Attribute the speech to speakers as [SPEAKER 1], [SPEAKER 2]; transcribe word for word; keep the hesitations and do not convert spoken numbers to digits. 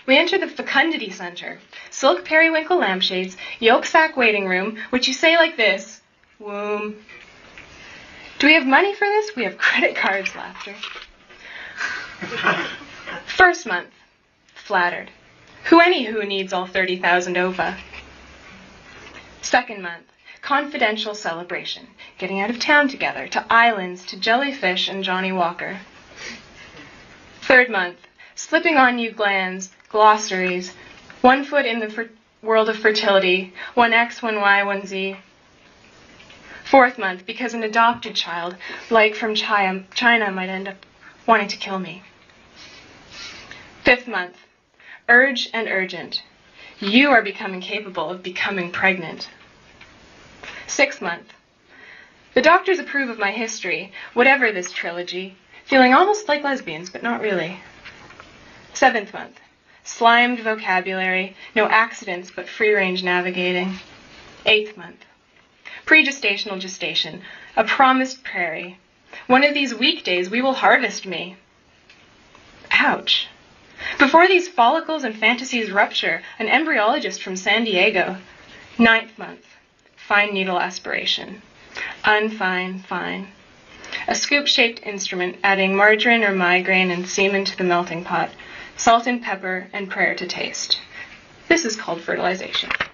[SPEAKER 1] we enter the fecundity center. Silk periwinkle lampshades, yolk sac waiting room, which you say like this, womb. Do we have money for this? We have credit cards, laughter. First month, flattered. Who anywho needs all thirty thousand ova? Second month, confidential celebration. Getting out of town together, to islands, to jellyfish and Johnny Walker. Third month, slipping on you glands, glossaries, one foot in the fer- world of fertility, one X, one Y, one Z. Fourth month, because an adopted child, like from China, China might end up wanting to kill me. Fifth month, urge and urgent. You are becoming capable of becoming pregnant. Sixth month, the doctors approve of my history, whatever this trilogy, feeling almost like lesbians, but not really. Seventh month, slimed vocabulary, no accidents but free-range navigating. Eighth month, pregestational gestation, a promised prairie. One of these weekdays we will harvest me. Ouch. Before these follicles and fantasies rupture, an embryologist from San Diego. Ninth month, fine needle aspiration. Unfine, fine. A scoop-shaped instrument adding margarine or migraine and semen to the melting pot. Salt and pepper and prayer to taste. This is called fertilization.